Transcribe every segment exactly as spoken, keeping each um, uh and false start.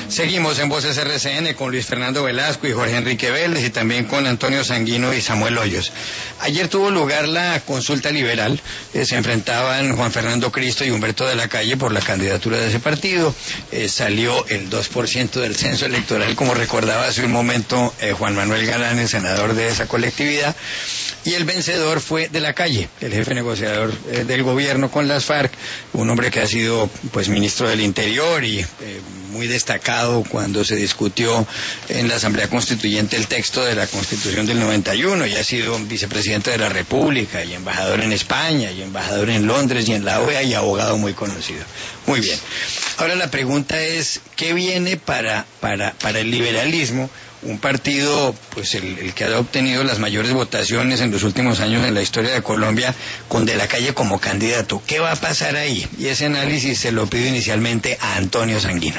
Seguimos en Voces R C N con Luis Fernando Velasco y Jorge Enrique Vélez y también con Antonio Sanguino y Samuel Hoyos. Ayer tuvo lugar la consulta liberal, eh, se enfrentaban Juan Fernando Cristo y Humberto de la Calle por la candidatura de ese partido. Eh, salió el dos por ciento del censo electoral, como recordaba hace un momento eh, Juan Manuel Galán, el senador de esa colectividad, y el vencedor fue de la Calle, el jefe negociador eh, del gobierno con las FARC, un hombre que ha sido pues ministro del Interior y eh, muy destacado cuando se discutió en la Asamblea Constituyente el texto de la Constitución del noventa y uno, y ha sido vicepresidente de la República y embajador en España y embajador en Londres y en la O E A y abogado muy conocido. Muy bien. Ahora la pregunta es, ¿qué viene para, para, para el liberalismo? Un partido, pues el, el que ha obtenido las mayores votaciones en los últimos años en la historia de Colombia, con De la Calle como candidato. ¿Qué va a pasar ahí? Y ese análisis se lo pido inicialmente a Antonio Sanguino.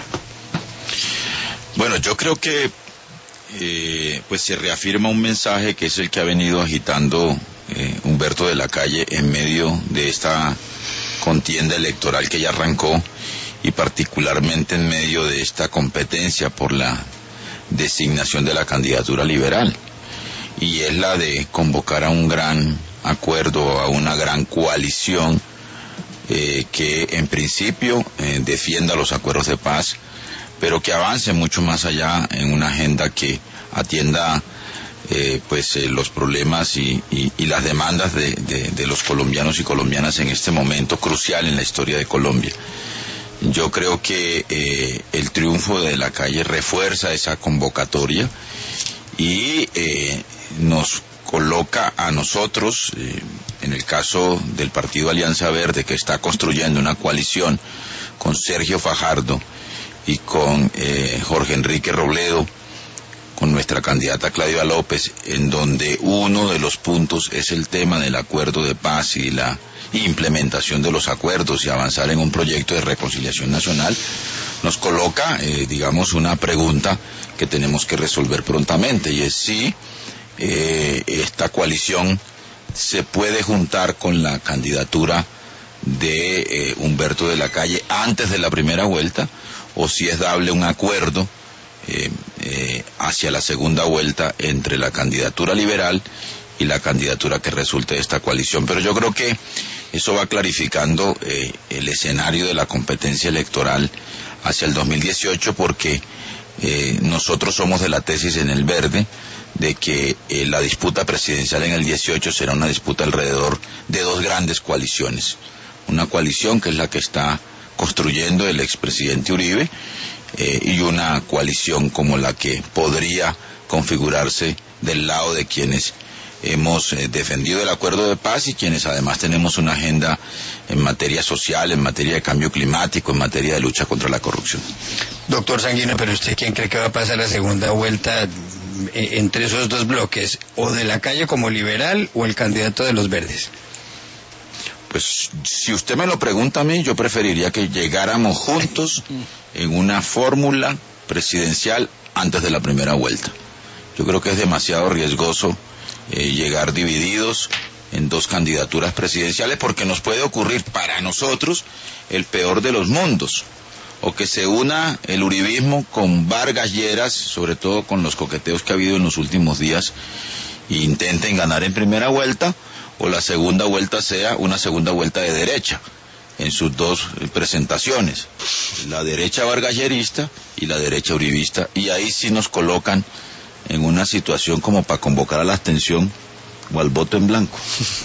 Bueno, yo creo que eh, pues se reafirma un mensaje que es el que ha venido agitando eh, Humberto de la Calle en medio de esta contienda electoral que ya arrancó, y particularmente en medio de esta competencia por la designación de la candidatura liberal, y es la de convocar a un gran acuerdo, a una gran coalición eh, que en principio eh, defienda los acuerdos de paz, pero que avance mucho más allá en una agenda que atienda eh, pues eh, los problemas y, y, y las demandas de, de, de los colombianos y colombianas en este momento crucial en la historia de Colombia. Yo creo que eh, el triunfo de la Calle refuerza esa convocatoria y eh, nos coloca a nosotros, eh, en el caso del Partido Alianza Verde, que está construyendo una coalición con Sergio Fajardo y con eh, Jorge Enrique Robledo, con nuestra candidata Claudia López, en donde uno de los puntos es el tema del acuerdo de paz y la implementación de los acuerdos y avanzar en un proyecto de reconciliación nacional, nos coloca, eh, digamos, una pregunta que tenemos que resolver prontamente, y es si eh, esta coalición se puede juntar con la candidatura de eh, Humberto de la Calle antes de la primera vuelta, o si es dable un acuerdo eh, eh, hacia la segunda vuelta entre la candidatura liberal y la candidatura que resulte de esta coalición. Pero yo creo que eso va clarificando eh, el escenario de la competencia electoral hacia el dos mil dieciocho, porque eh, nosotros somos de la tesis en el Verde de que eh, la disputa presidencial en el dieciocho será una disputa alrededor de dos grandes coaliciones. Una coalición que es la que está construyendo el expresidente Uribe eh, y una coalición como la que podría configurarse del lado de quienes hemos eh, defendido el acuerdo de paz y quienes además tenemos una agenda en materia social, en materia de cambio climático, en materia de lucha contra la corrupción. Doctor Sanguino, ¿pero usted quién cree que va a pasar la segunda vuelta entre esos dos bloques? ¿O de la Calle como liberal o el candidato de los verdes? Pues si usted me lo pregunta a mí, yo preferiría que llegáramos juntos en una fórmula presidencial antes de la primera vuelta. Yo creo que es demasiado riesgoso eh, llegar divididos en dos candidaturas presidenciales, porque nos puede ocurrir para nosotros el peor de los mundos, o que se una el uribismo con Vargas Lleras, sobre todo con los coqueteos que ha habido en los últimos días, e intenten ganar en primera vuelta, o la segunda vuelta sea una segunda vuelta de derecha, en sus dos presentaciones, la derecha vargallerista y la derecha uribista, y ahí sí nos colocan en una situación como para convocar a la abstención o al voto en blanco.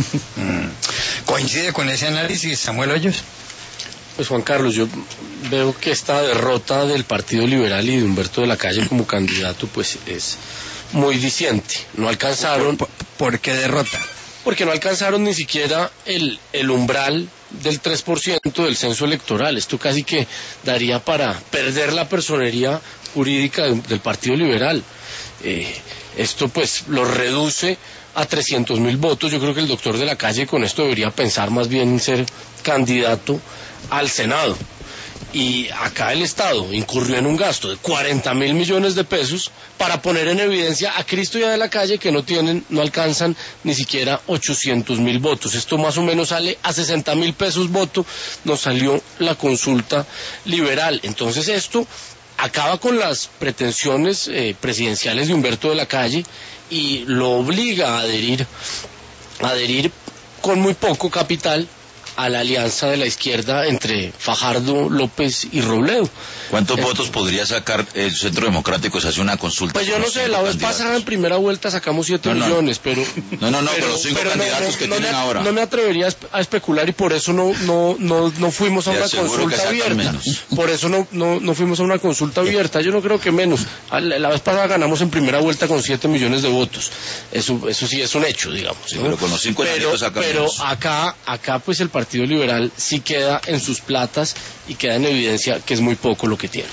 ¿Coincide con ese análisis, Samuel Hoyos? Pues Juan Carlos, yo veo que esta derrota del Partido Liberal y de Humberto de la Calle como candidato pues es muy diciente. No alcanzaron... ¿Por, por, por qué derrota? Porque no alcanzaron ni siquiera el, el umbral del tres por ciento del censo electoral. Esto casi que daría para perder la personería jurídica de, del Partido Liberal. Eh, esto pues lo reduce a trescientos mil votos. Yo creo que el doctor de la Calle con esto debería pensar más bien en ser candidato al Senado. Y acá el Estado incurrió en un gasto de cuarenta mil millones de pesos para poner en evidencia a Cristo y a De la Calle, que no tienen, no alcanzan ni siquiera ochocientos mil votos. Esto más o menos sale a sesenta mil pesos voto, nos salió la consulta liberal. Entonces esto acaba con las pretensiones eh, presidenciales de Humberto de la Calle y lo obliga a adherir, a adherir con muy poco capital a la alianza de la izquierda entre Fajardo, López y Robledo. ¿Cuántos eh, votos podría sacar el Centro Democrático si hace una consulta? Pues yo no sé, la vez pasada en primera vuelta sacamos siete no, no. millones, pero... No, no, no, pero, con los cinco pero candidatos no, no, que no tienen me, ahora. No me atrevería a especular y por eso no no no, no fuimos a Te una consulta abierta. Menos. Por eso no, no no fuimos a una consulta abierta. Yo no creo que menos. La, la vez pasada ganamos en primera vuelta con siete millones de votos. Eso eso sí es un hecho, digamos. Sí, ¿no? pero con los cinco pero, saca pero menos. acá acá pues el Partido Liberal sí queda en sus platas y queda en evidencia que es muy poco lo que tiene.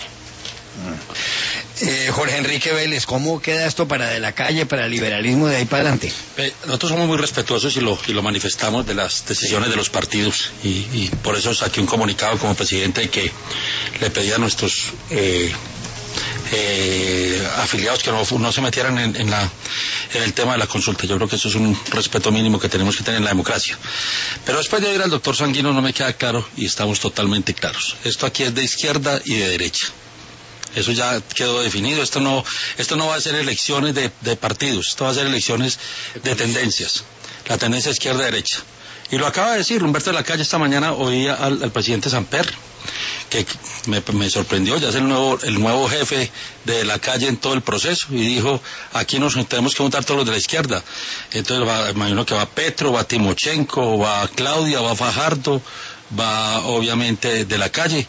Eh, Jorge Enrique Vélez, ¿cómo queda esto para De la Calle, para el liberalismo de ahí para adelante? Eh, nosotros somos muy respetuosos y lo, y lo manifestamos de las decisiones sí. de los partidos y, y por eso saqué un comunicado como presidente que le pedía a nuestros eh, eh, afiliados que no, no se metieran en, en, la, en el tema de la consulta. Yo creo que eso es un respeto mínimo que tenemos que tener en la democracia. Pero después de oír al doctor Sanguino no me queda claro y estamos totalmente claros. Esto aquí es de izquierda y de derecha. Eso ya quedó definido. Esto no, esto no va a ser elecciones de, de partidos, esto va a ser elecciones de tendencias. La tendencia izquierda-derecha. Y lo acaba de decir Humberto de la Calle esta mañana, oí al, al presidente Samper, que me, me sorprendió, ya es el nuevo, el nuevo jefe de la Calle en todo el proceso, y dijo, aquí nos tenemos que juntar todos los de la izquierda. Entonces va, imagino que va Petro, va Timochenko, va Claudia, va Fajardo, va obviamente de la Calle,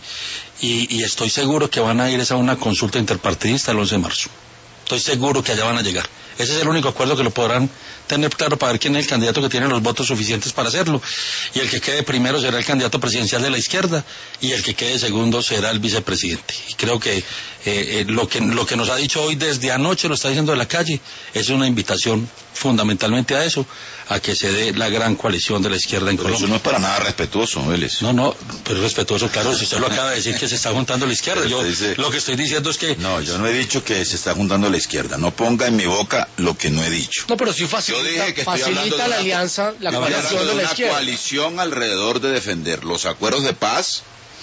y, y estoy seguro que van a ir a una consulta interpartidista el once de marzo. Estoy seguro que allá van a llegar. Ese es el único acuerdo que lo podrán tener claro para ver quién es el candidato que tiene los votos suficientes para hacerlo. Y el que quede primero será el candidato presidencial de la izquierda y el que quede segundo será el vicepresidente. Y creo que, eh, eh, lo que lo que nos ha dicho hoy desde anoche, lo está diciendo de la Calle, es una invitación fundamentalmente a eso, a que se dé la gran coalición de la izquierda en pero Colombia. Eso no es para nada respetuoso, Vélez. No, no, pero respetuoso, claro, si usted lo acaba de decir que se está juntando la izquierda. Yo dice... lo que estoy diciendo es que... No, yo no he dicho que se está juntando la izquierda. No ponga en mi boca lo que no he dicho. No, pero sí facilita, yo dije que facilita la una, alianza, la coalición de, de la una izquierda. coalición alrededor de defender los acuerdos de paz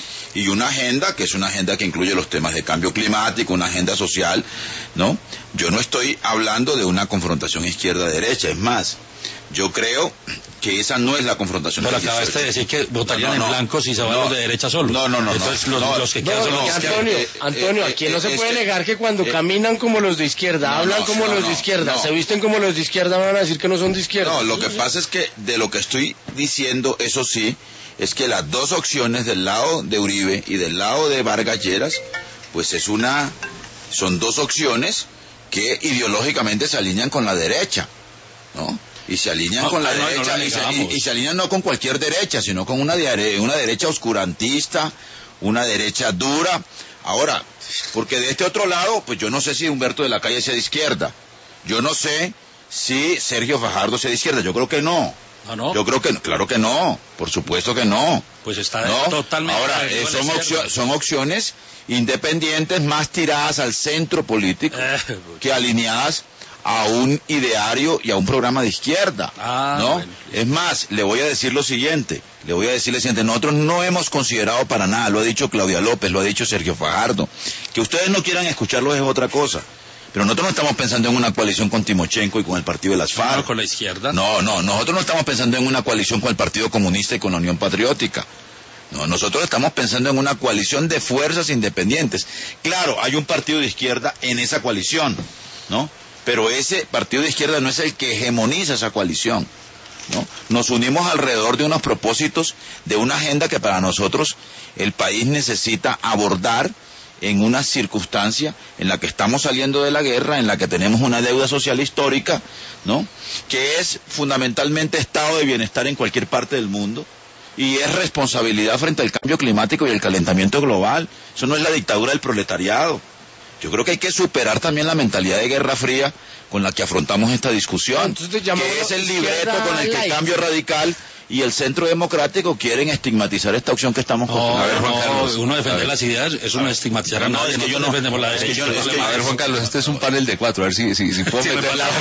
y una agenda que es una agenda que incluye los temas de cambio climático, una agenda social, ¿no? Yo no estoy hablando de una confrontación izquierda-derecha, es más, yo creo que esa no es la confrontación. Pero acabaste de decir que votarían no, no, en blanco si se van no, los de derecha solos. No, no, no. Entonces no, los, no, los que no, quedan no, son los no, Antonio, eh, Antonio, eh, aquí eh, no se este, puede negar que cuando eh, caminan como los de izquierda, no, hablan no, como no, los no, de izquierda, no. se visten como los de izquierda, van a decir que no son de izquierda. No, lo que pasa es que de lo que estoy diciendo, eso sí, es que las dos opciones del lado de Uribe y del lado de Vargas Lleras, pues es una, son dos opciones que ideológicamente se alinean con la derecha, ¿no? Y se alinean no, con la no, derecha, no y, se, y, y se alinean no con cualquier derecha, sino con una, de, una derecha oscurantista, una derecha dura. Ahora, porque de este otro lado, pues yo no sé si Humberto de la Calle sea de izquierda, yo no sé si Sergio Fajardo sea de izquierda, yo creo que no. No, no. Yo creo que, claro que no, por supuesto que no. Pues está ¿no? totalmente... Ahora, eh, son, opcio son opciones independientes más tiradas al centro político eh, que alineadas a un ideario y a un programa de izquierda, ah, ¿no? Bueno. Es más, le voy a decir lo siguiente, le voy a decir lo siguiente, nosotros no hemos considerado para nada, lo ha dicho Claudia López, lo ha dicho Sergio Fajardo, que ustedes no quieran escucharlo es otra cosa. Pero nosotros no estamos pensando en una coalición con Timochenko y con el partido de las FARC. No, con la izquierda. No, no, nosotros no estamos pensando en una coalición con el Partido Comunista y con la Unión Patriótica. No, nosotros estamos pensando en una coalición de fuerzas independientes. Claro, hay un partido de izquierda en esa coalición, ¿no? Pero ese partido de izquierda no es el que hegemoniza esa coalición, ¿no? Nos unimos alrededor de unos propósitos, de una agenda que para nosotros el país necesita abordar en una circunstancia en la que estamos saliendo de la guerra, en la que tenemos una deuda social histórica, ¿no? Que es fundamentalmente estado de bienestar en cualquier parte del mundo y es responsabilidad frente al cambio climático y el calentamiento global. Eso no es la dictadura del proletariado. Yo creo que hay que superar también la mentalidad de Guerra Fría con la que afrontamos esta discusión, Entonces, que es el libreto con el que el Cambio Radical y el Centro Democrático quieren estigmatizar esta opción que estamos no, a ver, Juan no, Carlos. uno defende las ideas, eso no es estigmatizar a no, nadie, es que yo no defendemos la es que yo, es que, A ver, Juan Carlos, este es un panel de cuatro, a ver si, si, si puedo Sí, meter la...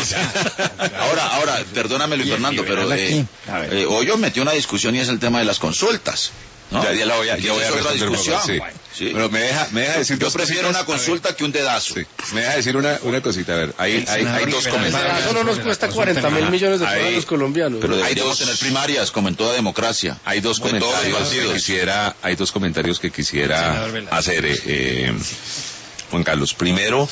Ahora, ahora, perdóname Luis Fernando, pero eh, eh, Hoyos metió una discusión y es el tema de las consultas, ¿no? Ya, ya la voy a, ya voy a es otra responder. discusión. Sí. Sí. Bueno, me deja, me deja decir Yo dos prefiero cositas. una consulta que un dedazo. Sí. Me deja decir una, una cosita, a ver, hay, hay, hay dos comentarios. Eso no nos cuesta cuarenta mil millones de pesos a Ahí- los colombianos. Pero ¿no? hay deberíamos dos- tener primarias, como en toda democracia. Hay dos Como en todos los comentarios que partidos. quisiera, hay dos comentarios que quisiera Senador Velasco. hacer, eh, eh, Juan Carlos. Primero,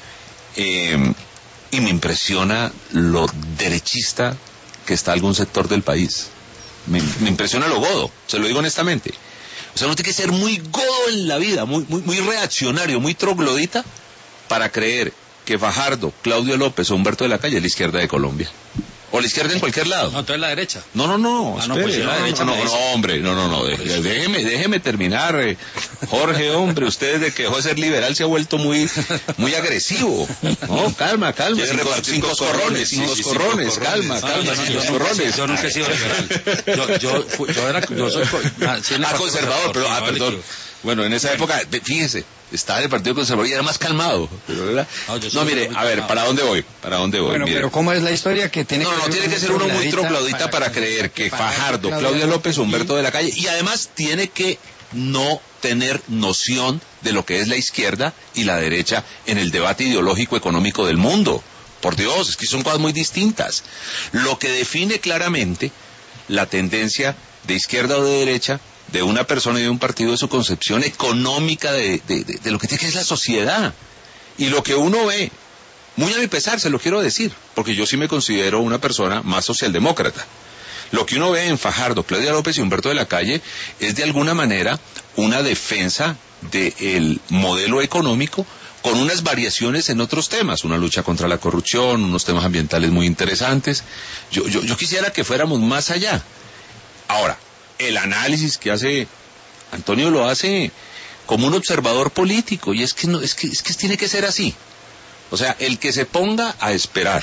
eh, y me impresiona lo derechista que está algún sector del país. Me, me impresiona lo godo, se lo digo honestamente. O sea, uno tiene que ser muy godo en la vida, muy, muy, muy reaccionario, muy troglodita, para creer que Fajardo, Claudio López o Humberto de la Calle es la izquierda de Colombia. O la izquierda en cualquier lado. No, entonces la derecha. No, no, no, Ah, no, espere, pues yo la no, derecha no, me no, dice. no, hombre, no, no, no, de- déjeme, déjeme terminar, eh. Jorge, hombre, usted desde que dejó de ser liberal se ha vuelto muy, muy agresivo. No, calma, calma, Quiere cinco, repartir cinco coscorrones, corrones, sí, cinco sí, corrones, cinco calma, corrones. calma, No, yo, cinco yo nunca, corrones. yo nunca he sido liberal. Yo, yo, fui- yo era, yo soy, co- ah, sí, en el Ah, Partido conservador, pero, ah, Conservador, perdón. Bueno, en esa época, fíjese, estaba en el Partido Conservador y era más calmado. Pero era... No, yo soy No, mire, muy a ver, calmado. ¿para dónde voy? ¿Para dónde voy? Bueno, Mire. pero ¿cómo es la historia que tiene No, que no, ser tiene uno que ser uno muy troglodita para que- creer que para Fajardo, Claudia Claudia López, y- Humberto de la Calle, y además tiene que no tener noción de lo que es la izquierda y la derecha en el debate ideológico económico del mundo. Por Dios, es que son cosas muy distintas. Lo que define claramente la tendencia de izquierda o de derecha de una persona y de un partido es su concepción económica de, de, de, de lo que tiene que es la sociedad. Y lo que uno ve, muy a mi pesar, se lo quiero decir, porque yo sí me considero una persona más socialdemócrata. Lo que uno ve en Fajardo, Claudia López y Humberto de la Calle es de alguna manera una defensa del modelo económico con unas variaciones en otros temas, una lucha contra la corrupción, unos temas ambientales muy interesantes. Yo, yo, yo quisiera que fuéramos más allá. Ahora, el análisis que hace Antonio lo hace como un observador político, y es que no, es que, es que tiene que ser así. O sea, el que se ponga a esperar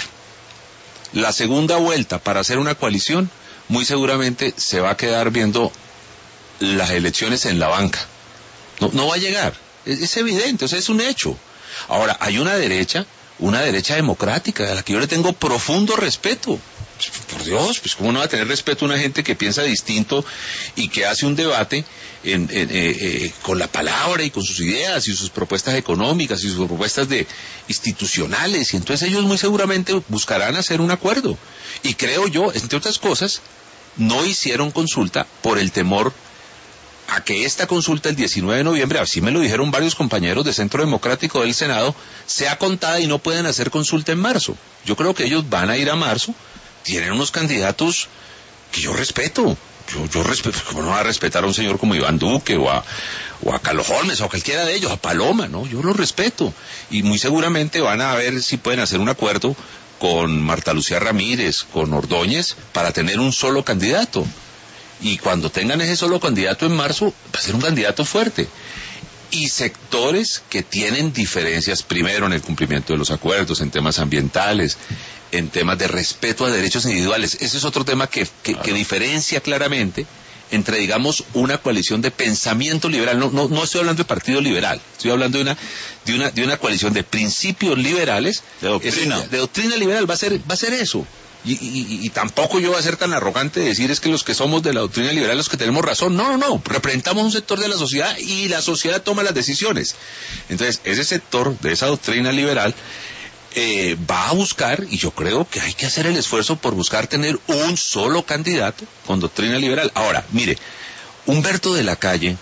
la segunda vuelta para hacer una coalición, muy seguramente se va a quedar viendo las elecciones en la banca. No, no va a llegar. Es, es evidente, o sea, es un hecho. Ahora, hay una derecha, una derecha democrática, a la que yo le tengo profundo respeto. Por Dios, pues cómo no va a tener respeto a una gente que piensa distinto y que hace un debate en, en, eh, eh, con la palabra y con sus ideas y sus propuestas económicas y sus propuestas de institucionales, y entonces ellos muy seguramente buscarán hacer un acuerdo. Y creo yo, entre otras cosas, no hicieron consulta por el temor a que esta consulta el diecinueve de noviembre, así me lo dijeron varios compañeros de Centro Democrático del Senado, sea contada y no pueden hacer consulta en marzo. Yo creo que ellos van a ir a marzo, tienen unos candidatos que yo respeto. Yo, yo respeto, ¿cómo no va a respetar a un señor como Iván Duque o a, o a Carlos Holmes o a cualquiera de ellos, a Paloma, ¿no? Yo los respeto. Y muy seguramente van a ver si pueden hacer un acuerdo con Marta Lucía Ramírez, con Ordóñez, para tener un solo candidato. Y cuando tengan ese solo candidato en marzo, va a ser un candidato fuerte. Y sectores que tienen diferencias, primero en el cumplimiento de los acuerdos, en temas ambientales, en temas de respeto a derechos individuales. Ese es otro tema que, que, que diferencia claramente entre, digamos, una coalición de pensamiento liberal. No, no, no estoy hablando de partido liberal, estoy hablando de una, de una, de una coalición de principios liberales, de doctrina, es, de doctrina liberal. Va a ser, va a ser eso. Y, y, y tampoco yo voy a ser tan arrogante de decir es que los que somos de la doctrina liberal los que tenemos razón. No, no, no, representamos un sector de la sociedad y la sociedad toma las decisiones. Entonces, ese sector de esa doctrina liberal eh, va a buscar, y yo creo que hay que hacer el esfuerzo por buscar tener un solo candidato con doctrina liberal. Ahora, mire, Humberto de la Calle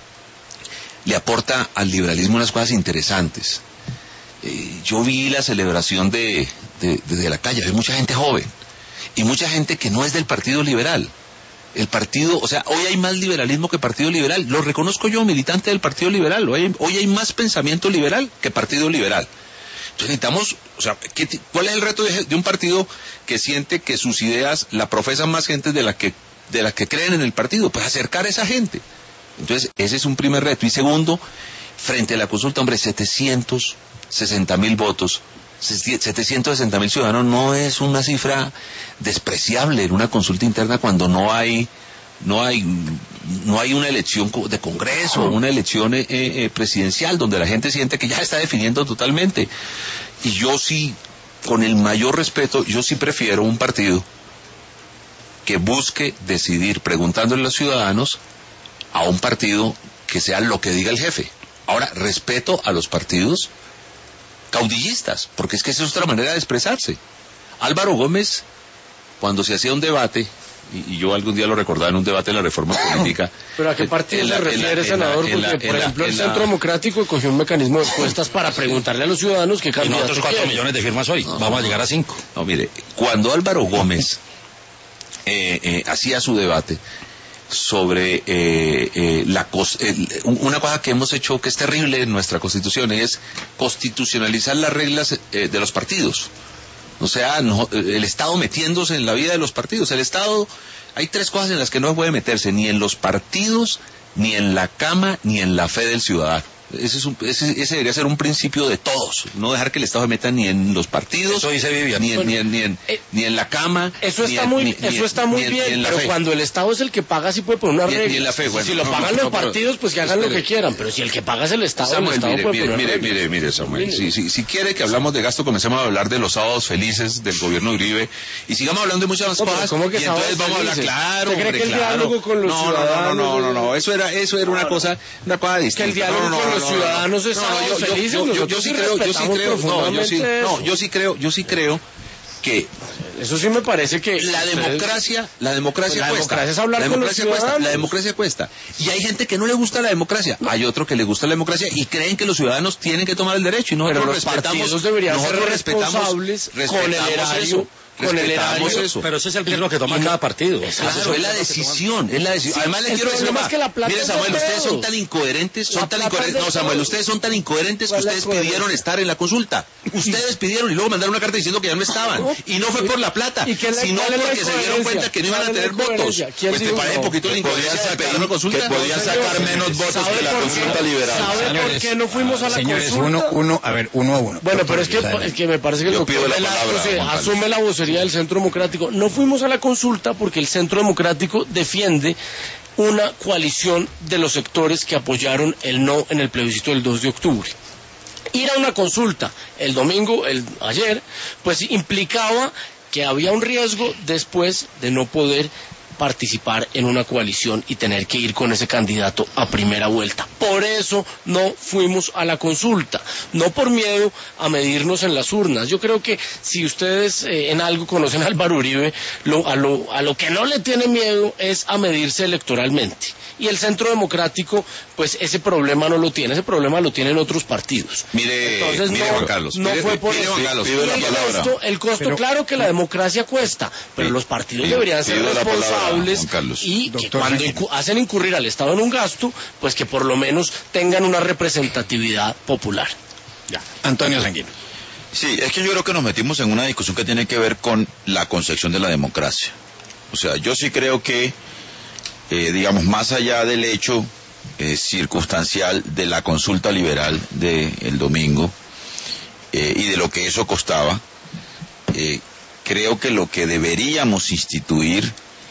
le aporta al liberalismo unas cosas interesantes. Eh, yo vi la celebración de, de, de, de la Calle, hay mucha gente joven y mucha gente que no es del Partido Liberal. El partido, o sea, hoy hay más liberalismo que Partido Liberal. Lo reconozco yo, militante del Partido Liberal. Hoy hay, hoy hay más pensamiento liberal que Partido Liberal. Entonces necesitamos, o sea, ¿qué, ¿cuál es el reto de, de un partido que siente que sus ideas la profesan más gente de la que de las que creen en el partido? Pues acercar a esa gente. Entonces, ese es un primer reto. Y segundo, frente a la consulta, hombre, setecientos sesenta mil votos, setecientos sesenta mil ciudadanos no es una cifra despreciable en una consulta interna cuando no hay no hay no hay una elección de Congreso, una elección eh, eh, presidencial donde la gente siente que ya está definiendo totalmente. Y yo sí, con el mayor respeto, yo sí prefiero un partido que busque decidir preguntándole a los ciudadanos a un partido que sea lo que diga el jefe. Ahora, respeto a los partidos caudillistas, porque es que esa es otra manera de expresarse. Álvaro Gómez, cuando se hacía un debate, y, y yo algún día lo recordaba en un debate de la reforma política. ¿Pero a qué partido se refiere, senador? Porque, por ejemplo, el Centro Democrático cogió un mecanismo de encuestas para preguntarle a los ciudadanos qué candidato nosotros cuatro quieren. millones de firmas hoy, no, vamos a llegar a cinco. No, mire, cuando Álvaro Gómez eh, eh, hacía su debate sobre eh, eh, la cos eh, una cosa que hemos hecho que es terrible en nuestra Constitución es constitucionalizar las reglas eh, de los partidos. O sea, no, el Estado metiéndose en la vida de los partidos. El Estado, hay tres cosas en las que no puede meterse, ni en los partidos, ni en la cama, ni en la fe del ciudadano. Ese, es un, ese, ese debería ser un principio de todos, no dejar que el Estado se meta ni en los partidos, eso dice Vivian. Ni, en, bueno, ni, en, ni, en, eh, ni en la cama. Eso está en, muy, ni, eso ni, está muy ni, bien, ni en la pero fe. cuando el Estado es el que paga, sí puede poner una Ni, regla. ni en la fe, bueno, si lo no, pagan no, los pero, partidos, pues que hagan espere. lo que quieran, pero si el que paga es el Estado, Samuel, el Estado mire, puede mire, poner mire, reglas. mire, mire, Samuel, Mire. si, si, si quiere que hablamos de gasto, comencemos a hablar de los sábados felices del gobierno de Uribe y sigamos hablando de muchas más No, pero cosas. ¿cómo que y entonces sábados vamos a hablar, felices? claro, ¿Usted cree hombre, que el claro. diálogo con los no, no, no, ciudadanos no, no, es- no, eso era, eso era una No, cosa, una cosa distinta. Que el diálogo No, no, con no, los no, no, ciudadanos no, es no, sábados yo- yo- felices, yo- yo- yo nosotros sí sí creo, yo sí respetamos creo, no, yo sí, profundamente no, eso. yo sí creo, yo sí creo que Eso sí me parece que la ustedes- democracia, la democracia La cuesta. democracia es hablar la con los democracia cuesta, ciudadanos. la democracia cuesta. Y hay gente que no le gusta la democracia, hay otro que le gusta la democracia y creen que los ciudadanos tienen que tomar el derecho y nosotros Pero los respetamos, partidos deberían ser nosotros respetamos, responsables con el respetamos erario, eso, con el respetamos erario. eso. Pero ese es el riesgo que toma cada partido. Claro, es la decisión, es la decisión. Además le el quiero decir problema más. es que la plata Mire, es de Samuel, ustedes son todos. tan incoherentes, son La tan plata es incoherentes. de No, Samuel, todos. ustedes son tan incoherentes que ¿Cuál es la ustedes coherencia? pidieron estar en la consulta. Ustedes pidieron y luego mandaron una carta diciendo que ya no estaban. ¿No? Y no fue por la plata, ¿Y qué es la- sino cuál es la porque se dieron incoherencia? cuenta que no iban a ¿Cuál es la tener votos. incoherencia? ¿Quién Pues te dijo parece no? un poquito la Que podían incoherencia de pedir sacar- una consulta. que podían No, sacar señor. menos votos ¿Sabe que la por qué? consulta liberal. ¿Sabe por Señores, qué no fuimos a la Señores, consulta? uno, uno, a ver, uno a uno. Bueno, pero es que, Doctor, es que me parece que el Yo doctor pido la Velasco palabra, se Juan Carlos. asume la vocería del Centro Democrático. No fuimos a la consulta porque el Centro Democrático defiende una coalición de los sectores que apoyaron el no en el plebiscito del dos de octubre. Ir a una consulta el domingo, el ayer, pues implicaba que había un riesgo después de no poder participar en una coalición y tener que ir con ese candidato a primera vuelta. Por eso no fuimos a la consulta, no por miedo a medirnos en las urnas. Yo creo que si ustedes eh, en algo conocen a Álvaro Uribe, lo, a, lo, a lo que no le tiene miedo es a medirse electoralmente. Y el Centro Democrático, pues ese problema no lo tiene, ese problema lo tienen otros partidos. Mire, Entonces, mire no, Juan Carlos. no mire, fue por mire, eso. Juan Carlos. Pido la Y el palabra. costo, el costo Pero- claro que la democracia cuesta, pero Pido- los partidos pido- deberían ser pido la palabra, responsables Juan Carlos. y que Doctor cuando Sanguino. incu- hacen incurrir al Estado en un gasto, pues que por lo menos tengan una representatividad popular. Antonio Sanguino. Sí, es que yo creo que nos metimos en una discusión que tiene que ver con la concepción de la democracia. O sea, yo sí creo que, eh, digamos, más allá del hecho eh, circunstancial de la consulta liberal del domingo eh, y de lo que eso costaba, eh, creo que lo que deberíamos instituir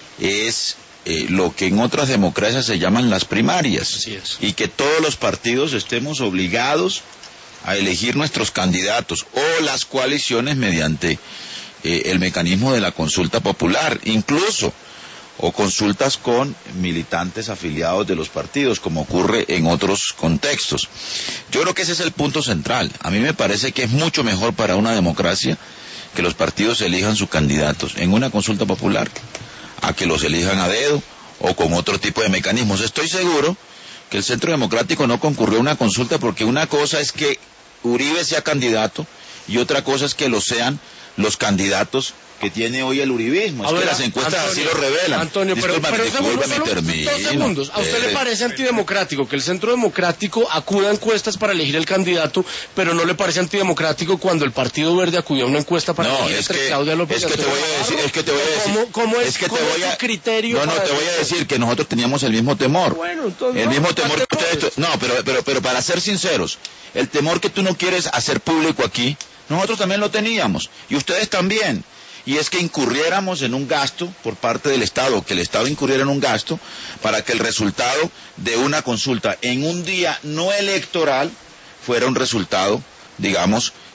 es eh, lo que en otras democracias se llaman las primarias. Así es. Y que todos los partidos estemos obligados a elegir nuestros candidatos o las coaliciones mediante eh, el mecanismo de la consulta popular, incluso, o consultas con militantes afiliados de los partidos, como ocurre en otros contextos. Yo creo que ese es el punto central. A mí me parece que es mucho mejor para una democracia que los partidos elijan sus candidatos en una consulta popular, a que los elijan a dedo o con otro tipo de mecanismos. Estoy seguro que el Centro Democrático no concurrió a una consulta porque una cosa es que Uribe sea candidato y otra cosa es que lo sean los candidatos que tiene hoy el uribismo. Es A que ver, las encuestas Antonio, así lo revelan. Antonio, pero, Discúlpame, pero un segundo, discúlpame, solo termino. dos segundos. ¿A usted Eh, le parece antidemocrático que el Centro Democrático acuda a encuestas para elegir el candidato, pero no le parece antidemocrático cuando el Partido Verde acudió a una encuesta para No, elegir es entre que, Claudia López es que y te voy Antonio a decir, Navarro? es que te voy a decir, ¿Cómo, cómo es, es que te cómo voy es a, su criterio? no, no, para te voy a decir- decir que nosotros teníamos el mismo temor. Bueno, entonces, el no, mismo ¿cuál temor que temor? ustedes, no, pero, pero, pero para ser sinceros, el temor que tú no quieres hacer público aquí, nosotros también lo teníamos, y ustedes también. Y es que incurriéramos en un gasto por parte del Estado, que el Estado incurriera en un gasto para que el resultado de una consulta en un día no electoral fuera un resultado, digamos,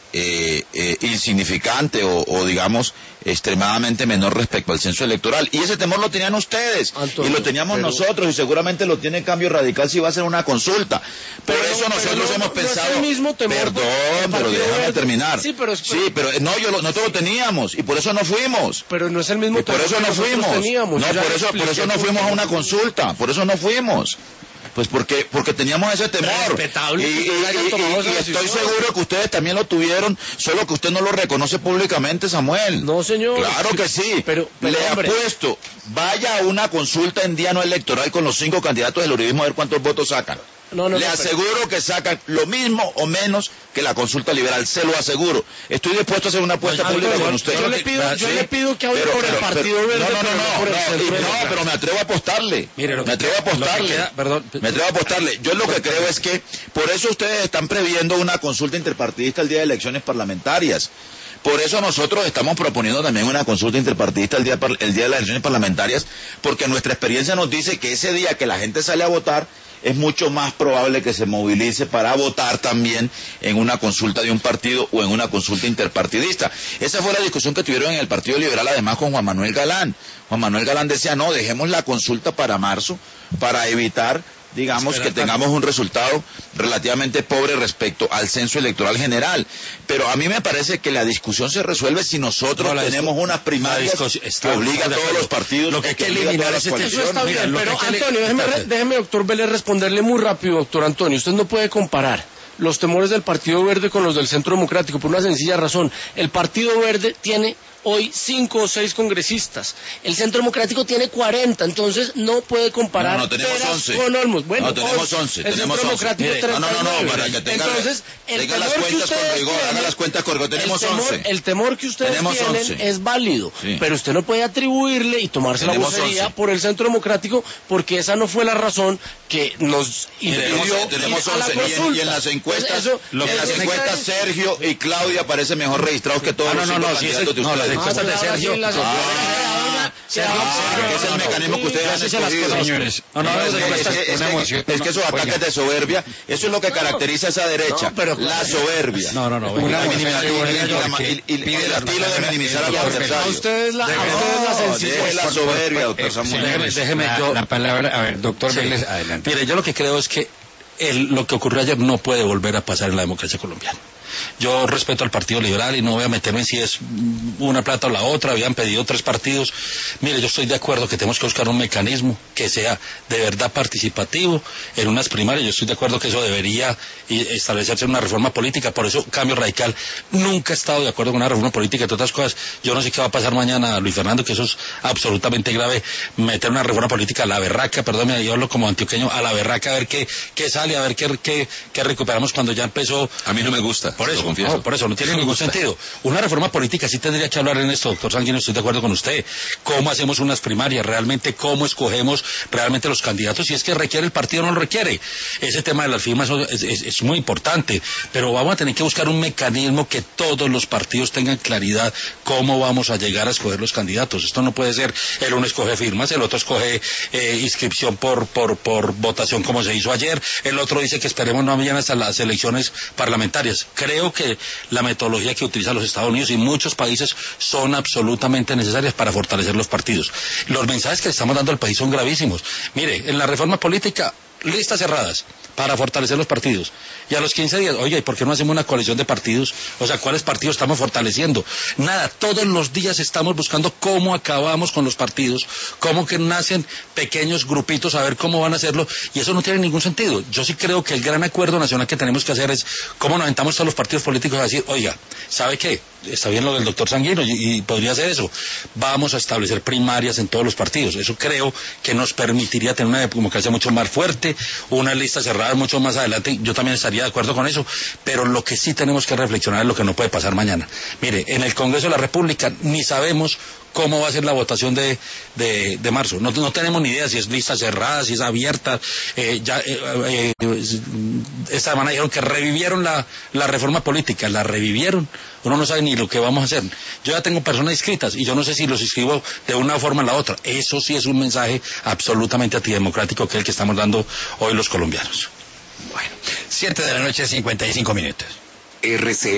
eh, eh, insignificante o, o digamos extremadamente menor respecto al censo electoral, y ese temor lo tenían ustedes, Antonio, y lo teníamos pero... nosotros, y seguramente lo tiene Cambio Radical si va a hacer una consulta. Por pero, eso nosotros no, hemos no pensado, es el mismo temor, perdón, el pero déjame Verde. terminar. Sí, pero, sí, pero no, yo lo, nosotros lo teníamos, y por eso no fuimos. Pero no es el mismo Y por temor eso que no nosotros fuimos. teníamos. No, Yo ya por le eso, por expliqué eso no por fuimos a qué. una consulta, por eso no fuimos. Pues porque porque teníamos ese temor. Respetable y, que y- ustedes hayan y- tomado y- esa y estoy decisión. seguro que ustedes también lo tuvieron, solo que usted no lo reconoce públicamente, Samuel. No, señor. Claro que sí. Pero, pero le hombre. apuesto, vaya a una consulta en día no electoral con los cinco candidatos del uribismo a ver cuántos votos sacan. No, no, le no, aseguro pero... que sacan lo mismo o menos que la consulta liberal, se lo aseguro. Estoy dispuesto a hacer una apuesta Oye, pública yo- con usted. yo le pido- yo ¿Sí? le pido que hable Pero- por el pero- Partido pero- Verde, No, no, pero no, no por el no, Centro y- no, Democrático. pero me atrevo a apostarle. Mire, lo me que- atrevo a lo que apostarle. queda- perdón. Me atrevo a apostarle. Yo lo que creo es que por eso ustedes están previendo una consulta interpartidista el día de elecciones parlamentarias. Por eso nosotros estamos proponiendo también una consulta interpartidista el día, par- el día de las elecciones parlamentarias, porque nuestra experiencia nos dice que ese día que la gente sale a votar, es mucho más probable que se movilice para votar también en una consulta de un partido o en una consulta interpartidista. Esa fue la discusión que tuvieron en el Partido Liberal, además con Juan Manuel Galán. Juan Manuel Galán decía, no, dejemos la consulta para marzo, para evitar, digamos, Espera, que tengamos un resultado relativamente pobre respecto al censo electoral general. Pero a mí me parece que la discusión se resuelve si nosotros No, la tenemos discu- unas primarias la discusión- que está- obliga a está de todos acuerdo. los partidos, Lo que hay que obliga a eliminar todas es las este- Eso está coaliciones. bien, Mira, lo pero que hay que- Antonio, déjeme, espérate. déjeme, doctor Vélez, responderle muy rápido, doctor Antonio. Usted no puede comparar los temores del Partido Verde con los del Centro Democrático por una sencilla razón. El Partido Verde tiene hoy cinco o seis congresistas. El Centro Democrático tiene cuarenta, entonces no puede comparar No, no, tenemos peras once. con olmos. Bueno, No, tenemos hoy once, el tenemos Centro once. Democrático Mire, treinta y nueve. no, no, no, para que tenga- Entonces, el tenga las temor que cuentas con ustedes rigor, tienen- haga las cuentas con rigor, tenemos el temor, once. el temor que ustedes Tenemos tienen once. es válido, Sí. pero usted no puede atribuirle y tomarse la Tenemos vocería once. por el Centro Democrático, porque esa no fue la razón que nos impidió Tenemos, tenemos ir a la once, y en, consulta. y en las encuestas, Eso- en las eso- encuestas Sergio y Claudia parecen mejor registrados que todos Ah, no, los no, cinco no, sí, ese- candidatos de no, las ustedes. encuestas de Ah, pero Sergio. ahora sí las- Ah, Sergio, Ah, Sergio, que es el no, no, mecanismo que ustedes yo han sí se las escogido. conozco. Señores, No, no, Es no, que- no, es que- es una que- emoción. es que esos Oiga. ataques de soberbia, eso es lo que caracteriza a esa derecha, No, pero- la soberbia. No, no, no. Una Y- y- minimización, y- y- y- porque y- y- pide el la- estilo de minimizar a los a a adversarios. ustedes la, a No, ustedes la deje sencillez. la soberbia, doctor Eh, Samuel. señores, Déjeme la, yo- la palabra, a ver, doctor Sí. Vélez, adelante. Mire, yo lo que creo es que el- lo que ocurrió ayer no puede volver a pasar en la democracia colombiana. Yo respeto al Partido Liberal y no voy a meterme en si es una plata o la otra, habían pedido tres partidos. Mire, yo estoy de acuerdo que tenemos que buscar un mecanismo que sea de verdad participativo en unas primarias. Yo estoy de acuerdo que eso debería y- establecerse en una reforma política, por eso Cambio Radical nunca ha estado de acuerdo con una reforma política, entre otras cosas. Yo no sé qué va a pasar mañana, Luis Fernando, que eso es absolutamente grave, meter una reforma política a la berraca, perdón, yo hablo como antioqueño, a la berraca, a ver qué, qué sale, a ver qué, qué, qué recuperamos cuando ya empezó. A mí no me gusta. Por se eso, lo confieso. no, por eso no tiene No me ningún gusta. sentido. Una reforma política sí tendría que hablar en esto, doctor Sanguino, estoy de acuerdo con usted. ¿Cómo hacemos unas primarias? ¿Realmente cómo escogemos realmente los candidatos? Si es que requiere el partido o no lo requiere. Ese tema de las firmas es, es- es muy importante, pero vamos a tener que buscar un mecanismo que todos los partidos tengan claridad cómo vamos a llegar a escoger los candidatos. Esto no puede ser el uno escoge firmas, el otro escoge eh, inscripción por, por, por votación como se hizo ayer, el otro dice que esperemos no vayan hasta las elecciones parlamentarias. Creo que la metodología que utiliza los Estados Unidos y muchos países son absolutamente necesarias para fortalecer los partidos. Los mensajes que le estamos dando al país son gravísimos. Mire, en la reforma política, listas cerradas para fortalecer los partidos. Y a los quince días, oye, ¿y por qué no hacemos una coalición de partidos? O sea, ¿cuáles partidos estamos fortaleciendo? Nada, todos los días estamos buscando cómo acabamos con los partidos, cómo que nacen pequeños grupitos, a ver cómo van a hacerlo, y eso no tiene ningún sentido. Yo sí creo que el gran acuerdo nacional que tenemos que hacer es cómo nos aventamos todos los partidos políticos a decir, oiga, ¿sabe qué? Está bien lo del doctor Sanguino y, y podría hacer eso. Vamos a establecer primarias en todos los partidos. Eso creo que nos permitiría tener una democracia mucho más fuerte, una lista cerrada mucho más adelante. Yo también estaría de acuerdo con eso, pero lo que sí tenemos que reflexionar es lo que no puede pasar mañana. Mire, en el Congreso de la República ni sabemos cómo va a ser la votación de, de, de marzo. No, no tenemos ni idea si es lista cerrada, si es abierta. Eh, ya eh, eh, esta semana dijeron que revivieron la, la reforma política, la revivieron. Uno no sabe ni lo que vamos a hacer. Yo ya tengo personas inscritas y yo no sé si los inscribo de una forma o la otra. Eso sí es un mensaje absolutamente antidemocrático que es el que estamos dando hoy los colombianos. Bueno, siete de la noche, cincuenta y cinco minutos. R C